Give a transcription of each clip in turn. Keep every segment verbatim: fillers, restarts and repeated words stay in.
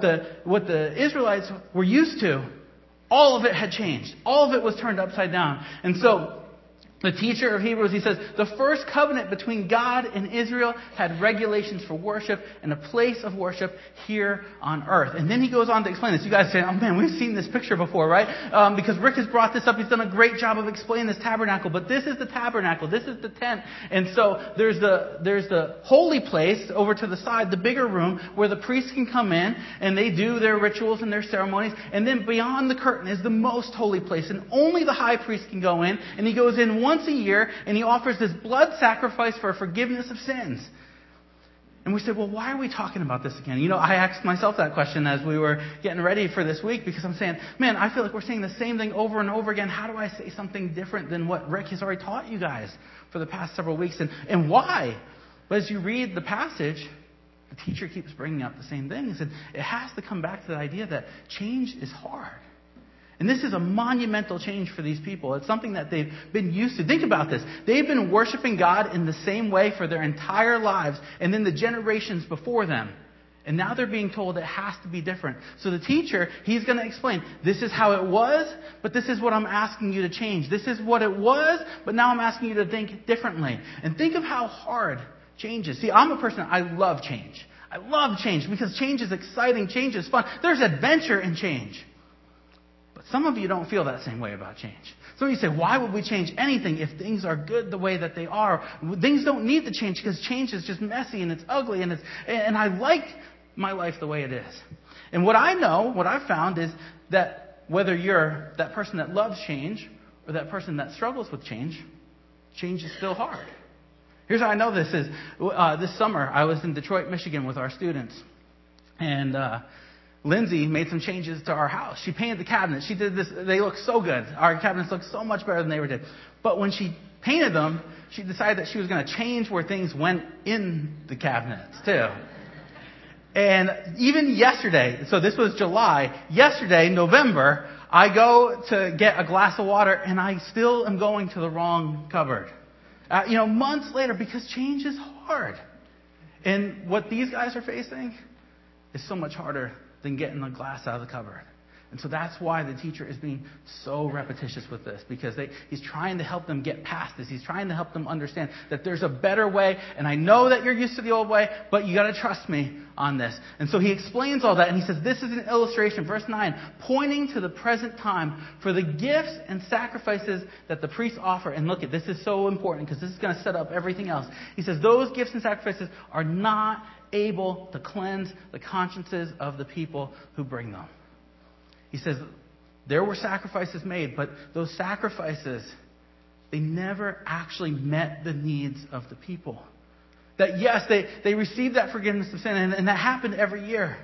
the, what the Israelites were used to, all of it had changed. All of it was turned upside down. And so the teacher of Hebrews, he says, the first covenant between God and Israel had regulations for worship and a place of worship here on earth. And then he goes on to explain this. You guys say, oh man, we've seen this picture before, right? Um, because Rick has brought this up. He's done a great job of explaining this tabernacle. But this is the tabernacle. This is the tent. And so there's the, there's the holy place over to the side, the bigger room, where the priests can come in and they do their rituals and their ceremonies. And then beyond the curtain is the most holy place. And only the high priest can go in. And he goes in once a year, and he offers this blood sacrifice for forgiveness of sins. And we said, well, why are we talking about this again? You know, I asked myself that question as we were getting ready for this week, because I'm saying, man, I feel like we're saying the same thing over and over again. How do I say something different than what Rick has already taught you guys for the past several weeks? And, and why? But as you read the passage, the teacher keeps bringing up the same thing. He said, it has to come back to the idea that change is hard. And this is a monumental change for these people. It's something that they've been used to. Think about this. They've been worshiping God in the same way for their entire lives and then the generations before them. And now they're being told it has to be different. So the teacher, he's going to explain, this is how it was, but this is what I'm asking you to change. This is what it was, but now I'm asking you to think differently. And think of how hard change is. See, I'm a person, I love change. I love change because change is exciting. Change is fun. There's adventure in change. Some of you don't feel that same way about change. Some of you say, why would we change anything if things are good the way that they are? Things don't need to change because change is just messy and it's ugly and it's and I like my life the way it is. And what I know, what I've found is that whether you're that person that loves change or that person that struggles with change, change is still hard. Here's how I know this is. Uh, this summer, I was in Detroit, Michigan with our students. And uh Lindsay made some changes to our house. She painted the cabinets. She did this. They look so good. Our cabinets look so much better than they ever did. But when she painted them, she decided that she was going to change where things went in the cabinets too. And even yesterday, so this was July, yesterday, November, I go to get a glass of water and I still am going to the wrong cupboard. Uh, you know, months later, because change is hard. And what these guys are facing is so much harder than getting the glass out of the cupboard. And so that's why the teacher is being so repetitious with this, because they, he's trying to help them get past this. He's trying to help them understand that there's a better way, and I know that you're used to the old way, but you got to trust me on this. And so he explains all that, and he says, this is an illustration, verse nine, pointing to the present time for the gifts and sacrifices that the priests offer. And look, at this is so important because this is going to set up everything else. He says, those gifts and sacrifices are not able to cleanse the consciences of the people who bring them. He says there were sacrifices made, but those sacrifices, they never actually met the needs of the people. That yes, they, they received that forgiveness of sin, and, and that happened every year.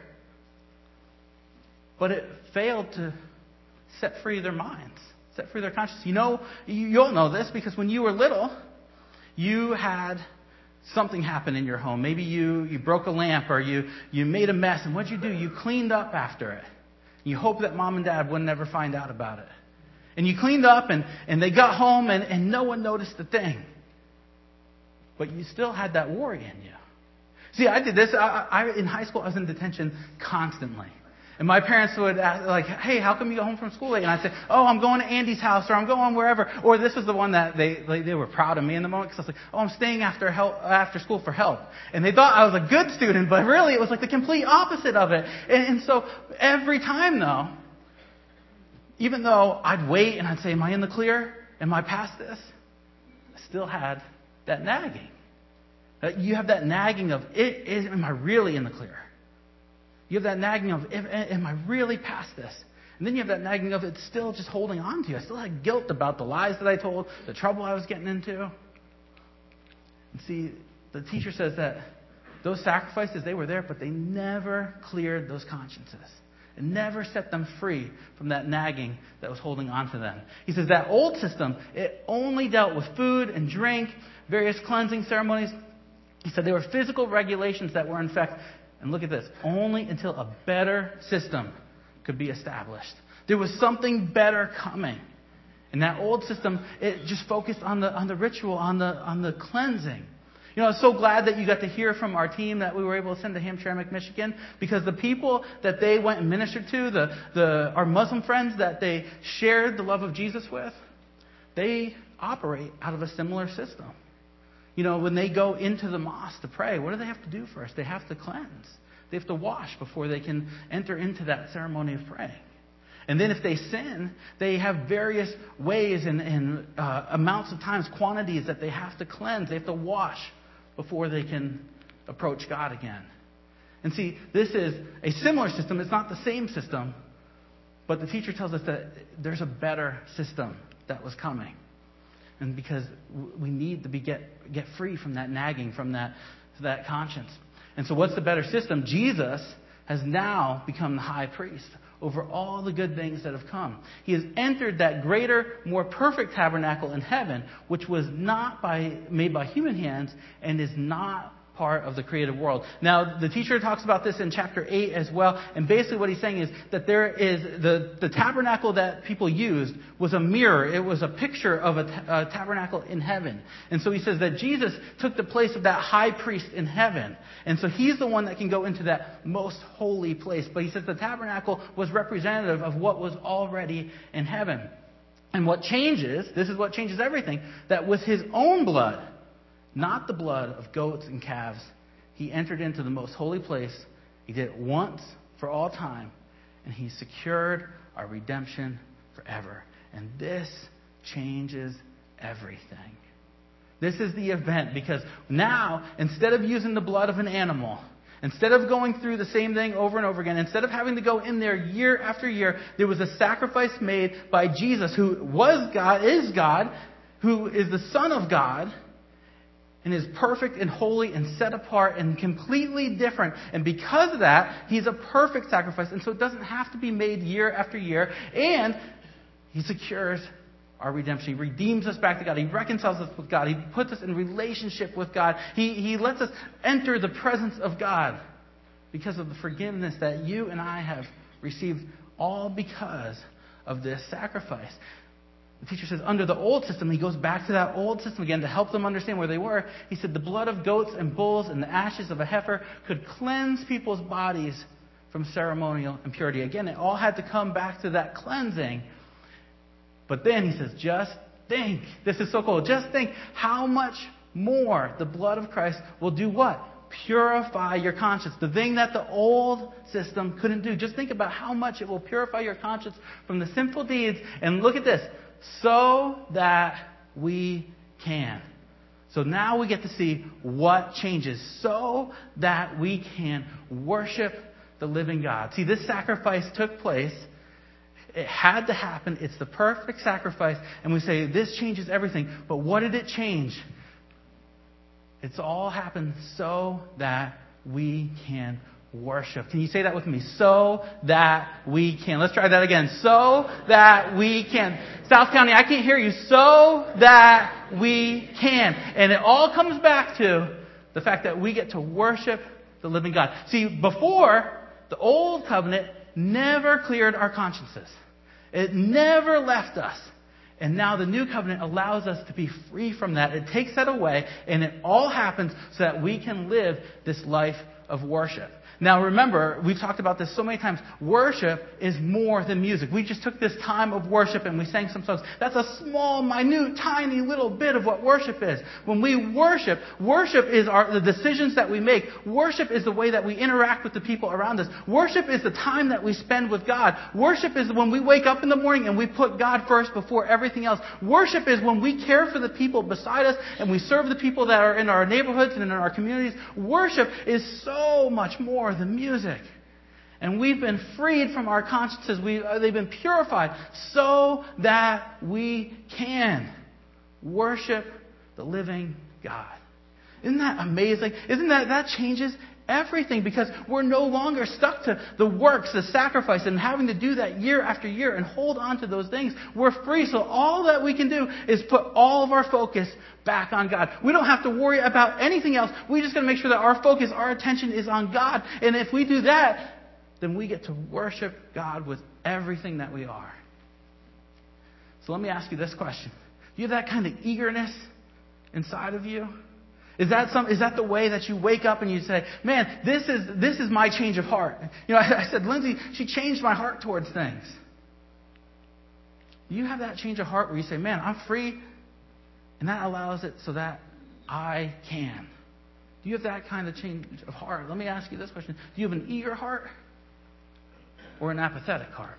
But it failed to set free their minds, set free their conscience. You know, you, you'll know this because when you were little, you had something happened in your home. Maybe you, you broke a lamp or you, you made a mess. And what'd you do? You cleaned up after it. You hope that mom and dad wouldn't ever find out about it. And you cleaned up and, and they got home and, and no one noticed a thing. But you still had that worry in you. See, I did this. I, I, in high school, I was in detention constantly. And my parents would ask, like, hey, how come you go home from school late? And I'd say, oh, I'm going to Andy's house, or I'm going wherever. Or this was the one that they they, they were proud of me in the moment, because I was like, oh, I'm staying after help, after school for help. And they thought I was a good student, but really it was like the complete opposite of it. And, and so every time, though, even though I'd wait and I'd say, am I in the clear? Am I past this? I still had that nagging. You have that nagging of, it, is, am I really in the clear? You have that nagging of, am I really past this? And then you have that nagging of, it's still just holding on to you. I still had guilt about the lies that I told, the trouble I was getting into. And see, the teacher says that those sacrifices, they were there, but they never cleared those consciences. It never set them free from that nagging that was holding on to them. He says that old system, it only dealt with food and drink, various cleansing ceremonies. He said there were physical regulations that were in effect. And look at this, only until a better system could be established. There was something better coming. And that old system, it just focused on the on the ritual, on the on the cleansing. You You know, I'm so glad that you got to hear from our team that we were able to send to Hamtramck, Michigan, because the people that they went and ministered to, the, the our Muslim friends that they shared the love of Jesus with, they operate out of a similar system. You know, when they go into the mosque to pray, what do they have to do first? They have to cleanse. They have to wash before they can enter into that ceremony of praying. And then if they sin, they have various ways and, and uh, amounts of times, quantities that they have to cleanse. They have to wash before they can approach God again. And see, this is a similar system. It's not the same system. But the teacher tells us that there's a better system that was coming. And because we need to be get, get free from that nagging, from that, that conscience. And so what's the better system? Jesus has now become the high priest over all the good things that have come. He has entered that greater, more perfect tabernacle in heaven, which was not by, made by human hands and is not part of the creative world. Now, the teacher talks about this in chapter eight as well, and basically what he's saying is that there is the, the tabernacle that people used was a mirror. It was a picture of a, ta- a tabernacle in heaven. And so he says that Jesus took the place of that high priest in heaven. And so he's the one that can go into that most holy place. But he says the tabernacle was representative of what was already in heaven. And what changes, this is what changes everything, that with his own blood, not the blood of goats and calves, he entered into the most holy place. He did it once for all time. And he secured our redemption forever. And this changes everything. This is the event, because now, instead of using the blood of an animal, instead of going through the same thing over and over again, instead of having to go in there year after year, there was a sacrifice made by Jesus, who was God, is God, who is the Son of God, and is perfect and holy and set apart and completely different. And because of that, he's a perfect sacrifice. And so it doesn't have to be made year after year. And he secures our redemption. He redeems us back to God. He reconciles us with God. He puts us in relationship with God. He, he lets us enter the presence of God because of the forgiveness that you and I have received, all because of this sacrifice. The teacher says under the old system, he goes back to that old system again to help them understand where they were. He said the blood of goats and bulls and the ashes of a heifer could cleanse people's bodies from ceremonial impurity. Again, it all had to come back to that cleansing. But then he says, just think, this is so cool, just think how much more the blood of Christ will do what? Purify your conscience. The thing that the old system couldn't do. Just think about how much it will purify your conscience from the sinful deeds. And look at this. So that we can. So now we get to see what changes. So that we can worship the living God. See, this sacrifice took place. It had to happen. It's the perfect sacrifice. And we say, this changes everything. But what did it change? It's all happened so that we can worship. Can you say that with me? So that we can. Let's try that again. So that we can. South County, I can't hear you. So that we can. And it all comes back to the fact that we get to worship the living God. See, before, the old covenant never cleared our consciences. It never left us. And now the new covenant allows us to be free from that. It takes that away, and it all happens so that we can live this life of worship. Now remember, we've talked about this so many times. Worship is more than music. We just took this time of worship and we sang some songs. That's a small, minute, tiny little bit of what worship is. When we worship, worship is our, the decisions that we make. Worship is the way that we interact with the people around us. Worship is the time that we spend with God. Worship is when we wake up in the morning and we put God first before everything else. Worship is when we care for the people beside us and we serve the people that are in our neighborhoods and in our communities. Worship is so much more than music. And we've been freed from our consciences. We, uh, they've been purified so that we can worship the living God. Isn't that amazing? Isn't that, that changes everything, because we're no longer stuck to the works, the sacrifice, and having to do that year after year and hold on to those things. We're free. So all that we can do is put all of our focus back on God. We don't have to worry about anything else. We just got to make sure that our focus, our attention is on God. And if we do that, then we get to worship God with everything that we are. So let me ask you this question. Do you have that kind of eagerness inside of you? Is that some? Is that the way that you wake up and you say, man, this is this is my change of heart? You know, I, I said, Lindsay, she changed my heart towards things. Do you have that change of heart where you say, man, I'm free, and that allows it so that I can? Do you have that kind of change of heart? Let me ask you this question. Do you have an eager heart or an apathetic heart?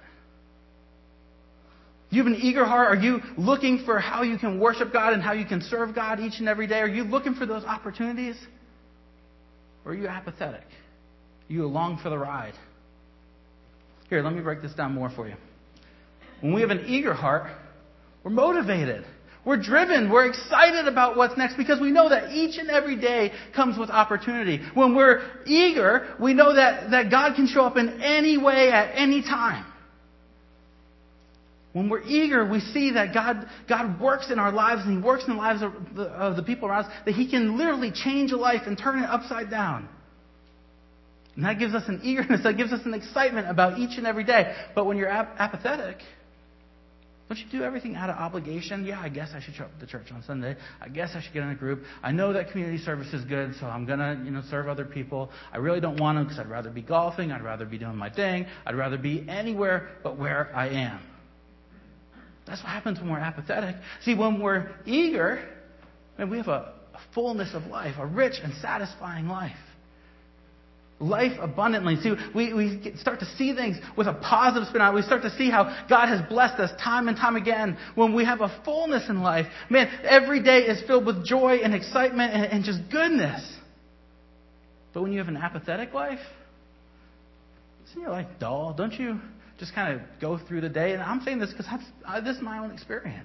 Do you have an eager heart? Are you looking for how you can worship God and how you can serve God each and every day? Are you looking for those opportunities? Or are you apathetic? Are you along for the ride? Here, let me break this down more for you. When we have an eager heart, we're motivated. We're driven. We're excited about what's next because we know that each and every day comes with opportunity. When we're eager, we know that, that God can show up in any way at any time. When we're eager, we see that God, God works in our lives and He works in the lives of the, of the people around us, that He can literally change a life and turn it upside down. And that gives us an eagerness, that gives us an excitement about each and every day. But when you're ap- apathetic, don't you do everything out of obligation? Yeah, I guess I should show up to church on Sunday. I guess I should get in a group. I know that community service is good, so I'm going to, you know, serve other people. I really don't want to because I'd rather be golfing. I'd rather be doing my thing. I'd rather be anywhere but where I am. That's what happens when we're apathetic. See, when we're eager, man, we have a, a fullness of life, a rich and satisfying life. Life abundantly. See, we, we start to see things with a positive spin on it. We start to see how God has blessed us time and time again. When we have a fullness in life, man, every day is filled with joy and excitement and, and just goodness. But when you have an apathetic life, isn't your life dull? Don't you just kind of go through the day? And I'm saying this because uh, this is my own experience.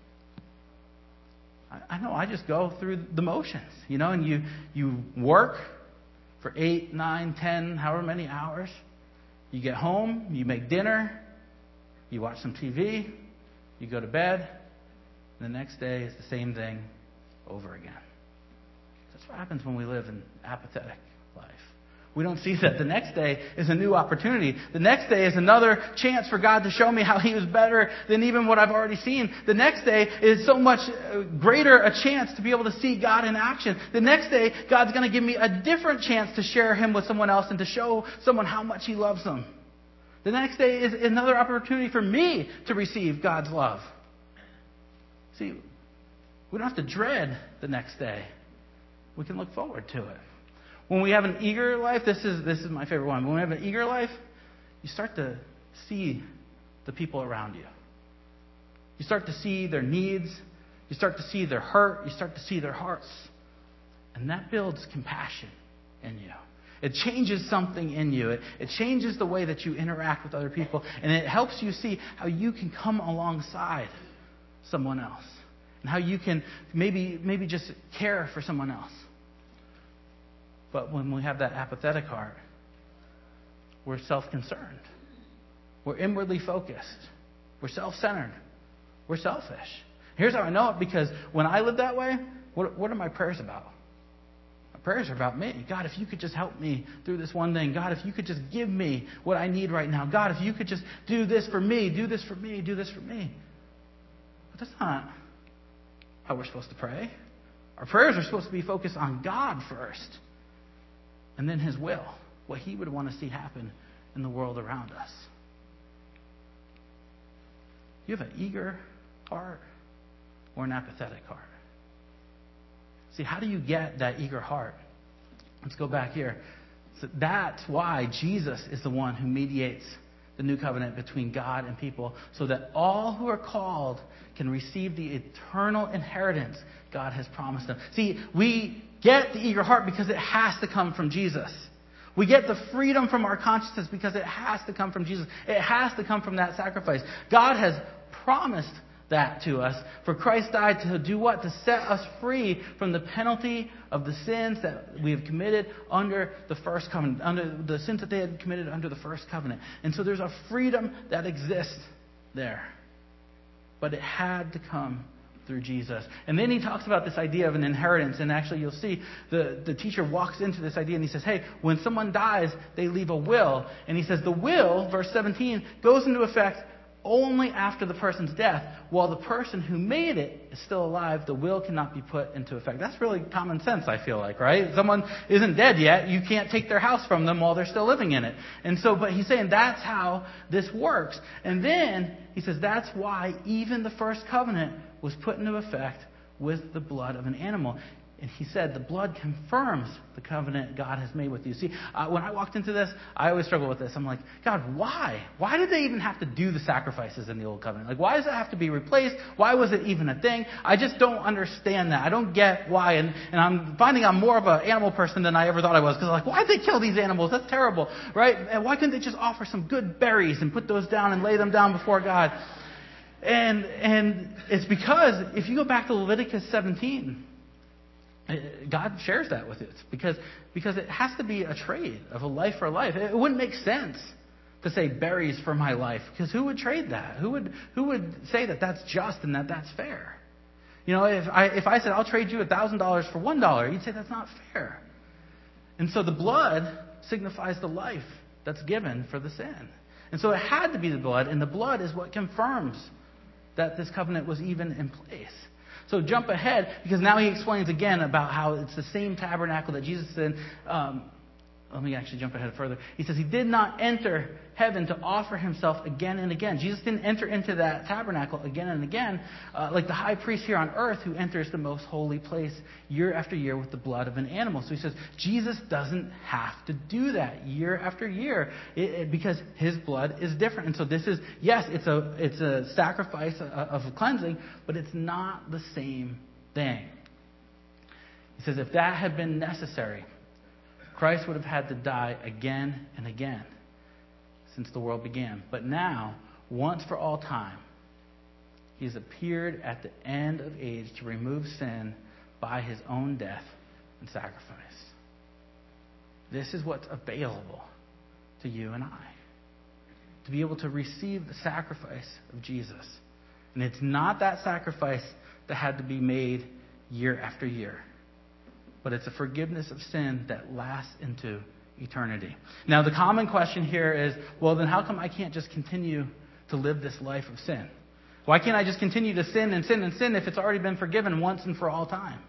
I, I know I just go through the motions, you know, and you you work for eight, nine, ten, however many hours. You get home, you make dinner, you watch some T V, you go to bed, and the next day is the same thing over again. That's what happens when we live an apathetic life. We don't see that the next day is a new opportunity. The next day is another chance for God to show me how He was better than even what I've already seen. The next day is so much greater a chance to be able to see God in action. The next day, God's going to give me a different chance to share Him with someone else and to show someone how much He loves them. The next day is another opportunity for me to receive God's love. See, we don't have to dread the next day. We can look forward to it. When we have an eager life, this is this is my favorite one. When we have an eager life, you start to see the people around you. You start to see their needs. You start to see their hurt. You start to see their hearts. And that builds compassion in you. It changes something in you. It, it changes the way that you interact with other people. And it helps you see how you can come alongside someone else. And how you can maybe maybe just care for someone else. But when we have that apathetic heart, we're self-concerned. We're inwardly focused. We're self-centered. We're selfish. Here's how I know it, because when I live that way, what, what are my prayers about? My prayers are about me. God, if you could just help me through this one thing. God, if you could just give me what I need right now. God, if you could just do this for me, do this for me, do this for me. But that's not how we're supposed to pray. Our prayers are supposed to be focused on God first. And then His will, what He would want to see happen in the world around us. Do you have an eager heart or an apathetic heart? See, how do you get that eager heart? Let's go back here. So that's why Jesus is the one who mediates the new covenant between God and people, so that all who are called can receive the eternal inheritance God has promised them. See, we get the eager heart because it has to come from Jesus. We get the freedom from our consciences because it has to come from Jesus. It has to come from that sacrifice. God has promised that to us. For Christ died to do what? To set us free from the penalty of the sins that we have committed under the first covenant, under the sins that they had committed under the first covenant. And so there's a freedom that exists there. But it had to come through Jesus. And then he talks about this idea of an inheritance. And actually you'll see the, the teacher walks into this idea and he says, hey, when someone dies, they leave a will. And he says the will, verse seventeen, goes into effect only after the person's death. While the person who made it is still alive, the will cannot be put into effect. That's really common sense, I feel like, right? If someone isn't dead yet, you can't take their house from them while they're still living in it. And so, but he's saying that's how this works. And then he says that's why even the first covenant was put into effect with the blood of an animal. And he said the blood confirms the covenant God has made with you. See, uh, when I walked into this, I always struggle with this. I'm like, God, why? Why did they even have to do the sacrifices in the old covenant? Like, why does it have to be replaced? Why was it even a thing? I just don't understand that. I don't get why. And, and I'm finding I'm more of an animal person than I ever thought I was. Because I'm like, why'd they kill these animals? That's terrible, right? And why couldn't they just offer some good berries and put those down and lay them down before God? And and it's because if you go back to Leviticus seventeen, God shares that with us because because it has to be a trade of a life for life. It wouldn't make sense to say berries for my life because who would trade that? Who would who would say that that's just and that that's fair? You know, if I if I said I'll trade you a thousand dollars for one dollar, you'd say that's not fair. And so the blood signifies the life that's given for the sin. And so it had to be the blood, and the blood is what confirms that this covenant was even in place. So jump ahead, because now he explains again about how it's the same tabernacle that Jesus said. Um, let me actually jump ahead further. He says he did not enter heaven to offer himself again and again. Jesus didn't enter into that tabernacle again and again, uh, like the high priest here on earth who enters the most holy place year after year with the blood of an animal. So he says Jesus doesn't have to do that year after year it, it, because his blood is different. And so this is, yes, it's a it's a sacrifice of cleansing, but it's not the same thing. He says if that had been necessary, Christ would have had to die again and again since the world began. But now, once for all time, he has appeared at the end of age to remove sin by his own death and sacrifice. This is what's available to you and I, to be able to receive the sacrifice of Jesus. And it's not that sacrifice that had to be made year after year, but it's a forgiveness of sin that lasts into eternity. Now, the common question here is, well, then how come I can't just continue to live this life of sin? Why can't I just continue to sin and sin and sin if it's already been forgiven once and for all time?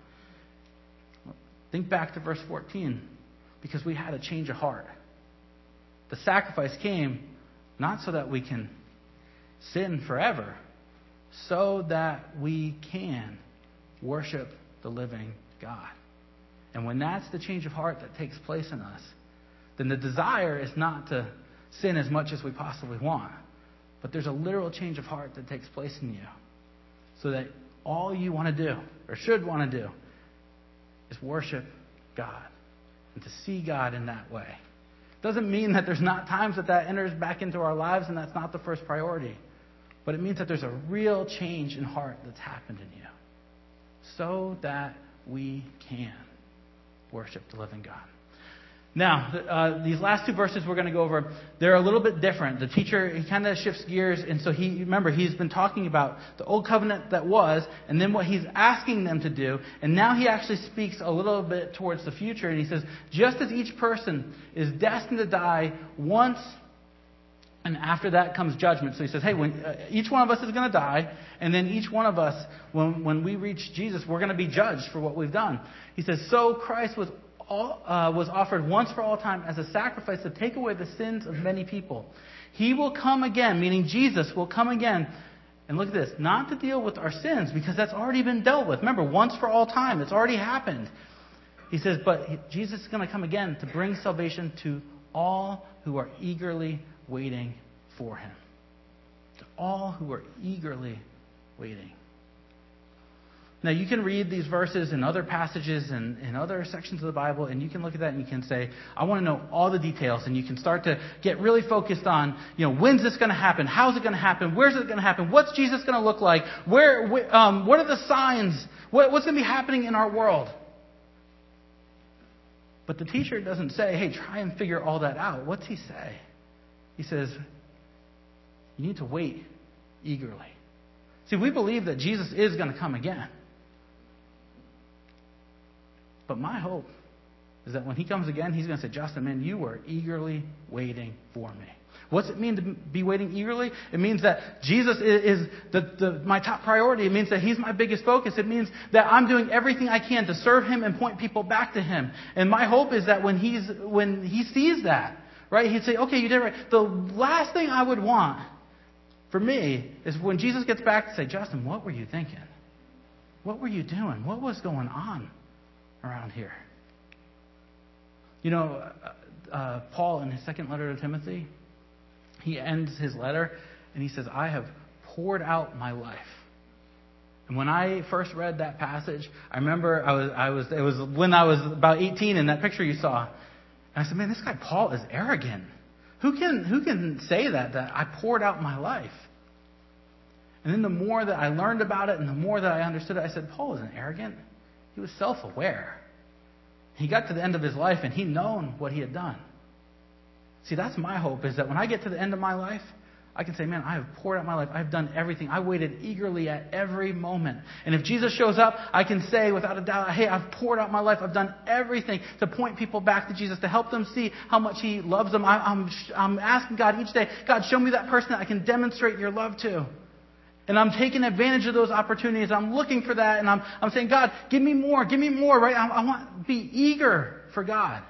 Think back to verse fourteen, because we had a change of heart. The sacrifice came not so that we can sin forever, so that we can worship the living God. And when that's the change of heart that takes place in us, then the desire is not to sin as much as we possibly want. But there's a literal change of heart that takes place in you. So that all you want to do, or should want to do, is worship God. And to see God in that way. Doesn't mean that there's not times that that enters back into our lives and that's not the first priority. But it means that there's a real change in heart that's happened in you. So that we can worship the living God. Now, uh, these last two verses we're going to go over, they're a little bit different. The teacher, he kind of shifts gears, and so he, remember, he's been talking about the old covenant that was, and then what he's asking them to do, and now he actually speaks a little bit towards the future, and he says, just as each person is destined to die once, and after that comes judgment. So he says, hey, when uh, each one of us is going to die, and then each one of us, when, when we reach Jesus, we're going to be judged for what we've done. He says, so Christ was all, uh, was offered once for all time as a sacrifice to take away the sins of many people. He will come again, meaning Jesus will come again. And look at this, not to deal with our sins, because that's already been dealt with. Remember, once for all time, it's already happened. He says, but Jesus is going to come again to bring salvation to all who are eagerly waiting for him. To all who are eagerly waiting. Now, you can read these verses in other passages and in other sections of the Bible, and you can look at that and you can say, I want to know all the details. And you can start to get really focused on, you know, when's this going to happen? How's it going to happen? Where's it going to happen? What's Jesus going to look like? Where? wh- um, what are the signs? What, what's going to be happening in our world? But the teacher doesn't say, hey, try and figure all that out. What's he say? He says, you need to wait eagerly. See, we believe that Jesus is going to come again. But my hope is that when he comes again, he's going to say, Justin, man, you were eagerly waiting for me. What's it mean to be waiting eagerly? It means that Jesus is, is the, the, my top priority. It means that He's my biggest focus. It means that I'm doing everything I can to serve Him and point people back to Him. And my hope is that when He's when He sees that, right, He'd say, okay, you did it right. The last thing I would want for me is when Jesus gets back to say, Justin, what were you thinking? What were you doing? What was going on around here? You know, uh, uh, Paul in his second letter to Timothy, he ends his letter and he says, I have poured out my life. And when I first read that passage, I remember I was, I was, it was when I was about eighteen in that picture you saw. And I said, man, this guy Paul is arrogant. Who can, who can say that, that I poured out my life? And then the more that I learned about it and the more that I understood it, I said, Paul isn't arrogant. He was self-aware. He got to the end of his life and he known what he had done. See, that's my hope, is that when I get to the end of my life, I can say, man, I have poured out my life. I've done everything. I waited eagerly at every moment. And if Jesus shows up, I can say without a doubt, hey, I've poured out my life. I've done everything to point people back to Jesus, to help them see how much He loves them. I, I'm, I'm asking God each day, God, show me that person that I can demonstrate your love to. And I'm taking advantage of those opportunities. I'm looking for that. And I'm, I'm saying, God, give me more. Give me more, right? I, I want to be eager for God.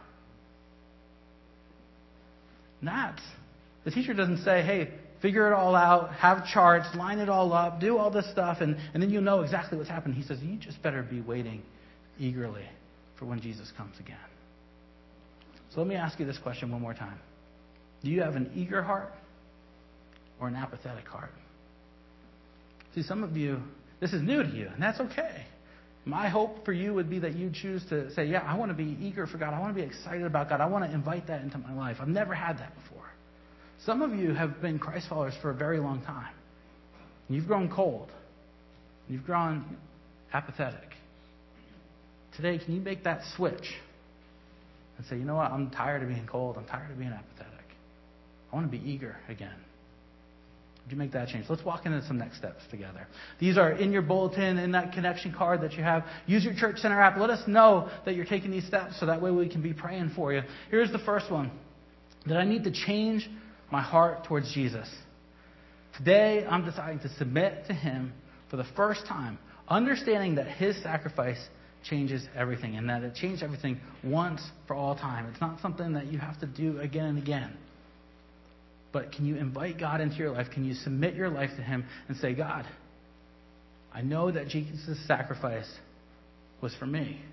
And that's, the teacher doesn't say, hey, figure it all out, have charts, line it all up, do all this stuff, and, and then you'll know exactly what's happening. He says, you just better be waiting eagerly for when Jesus comes again. So let me ask you this question one more time. Do you have an eager heart or an apathetic heart? See, some of you, this is new to you, and that's okay. My hope for you would be that you choose to say, yeah, I want to be eager for God. I want to be excited about God. I want to invite that into my life. I've never had that before. Some of you have been Christ followers for a very long time. You've grown cold. You've grown apathetic. Today, can you make that switch and say, you know what, I'm tired of being cold. I'm tired of being apathetic. I want to be eager again. Would you make that change? Let's walk into some next steps together. These are in your bulletin, in that connection card that you have. Use your Church Center app. Let us know that you're taking these steps so that way we can be praying for you. Here's the first one. That I need to change my heart towards Jesus. Today, I'm deciding to submit to Him for the first time, understanding that His sacrifice changes everything and that it changed everything once for all time. It's not something that you have to do again and again. But can you invite God into your life? Can you submit your life to Him and say, God, I know that Jesus' sacrifice was for me.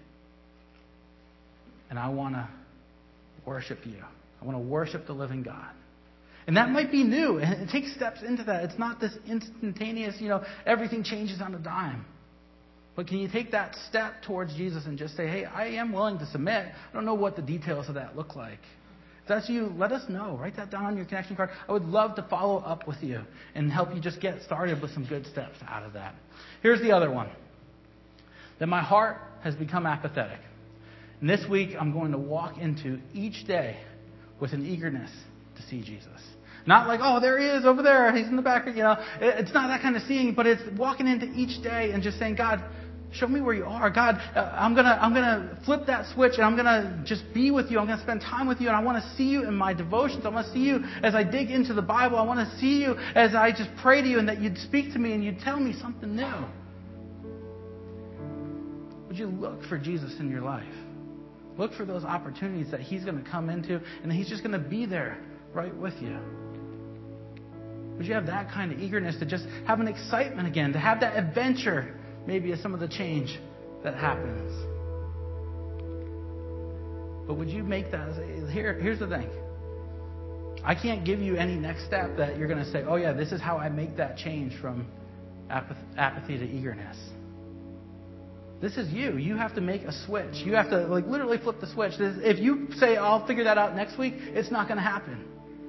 And I want to worship you. I want to worship the living God. And that might be new, and it takes steps into that. It's not this instantaneous, you know, everything changes on a dime. But can you take that step towards Jesus and just say, hey, I am willing to submit. I don't know what the details of that look like. If that's you, let us know. Write that down on your connection card. I would love to follow up with you and help you just get started with some good steps out of that. Here's the other one. That my heart has become apathetic. And this week, I'm going to walk into each day with an eagerness to see Jesus. Not like, oh, there He is over there. He's in the back. You know, it's not that kind of seeing, but it's walking into each day and just saying, God, show me where you are. God, uh, I'm gonna, I'm gonna flip that switch and I'm gonna just be with you. I'm gonna spend time with you, and I want to see you in my devotions. I want to see you as I dig into the Bible. I want to see you as I just pray to you, and that you'd speak to me and you'd tell me something new. Would you look for Jesus in your life? Look for those opportunities that He's going to come into, and He's just going to be there right with you. Would you have that kind of eagerness to just have an excitement again, to have that adventure, maybe of some of the change that happens? But would you make that, here, here's the thing. I can't give you any next step that you're going to say, oh yeah, this is how I make that change from apathy to eagerness. This is you. You have to make a switch. You have to like literally flip the switch. If you say, I'll figure that out next week, it's not going to happen.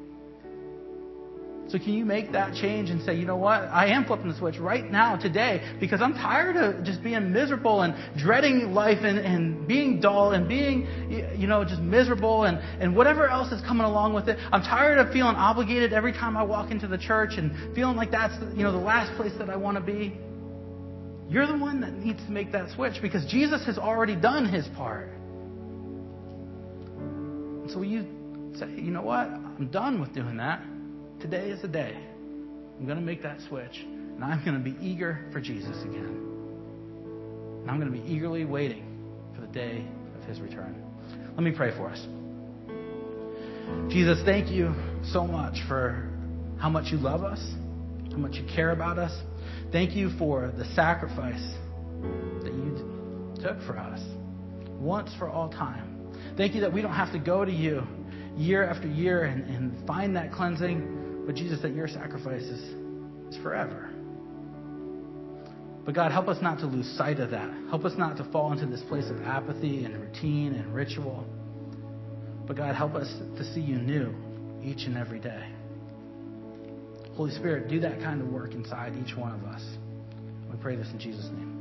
So can you make that change and say, you know what? I am flipping the switch right now, today, because I'm tired of just being miserable and dreading life and, and being dull and being, you know, just miserable and, and whatever else is coming along with it. I'm tired of feeling obligated every time I walk into the church and feeling like that's, you know, the last place that I want to be. You're the one that needs to make that switch because Jesus has already done His part. So you say, you know what? I'm done with doing that. today is the day. I'm going to make that switch, and I'm going to be eager for Jesus again. And I'm going to be eagerly waiting for the day of his return. Let me pray for us. Jesus, thank you so much for how much you love us, how much you care about us. Thank you for the sacrifice that you took for us once for all time. Thank you that we don't have to go to you year after year and, and find that cleansing, but Jesus, that your sacrifice is, is forever. But God, help us not to lose sight of that. Help us not to fall into this place of apathy and routine and ritual. But God, help us to see you new each and every day. Holy Spirit, do that kind of work inside each one of us. We pray this in Jesus' name.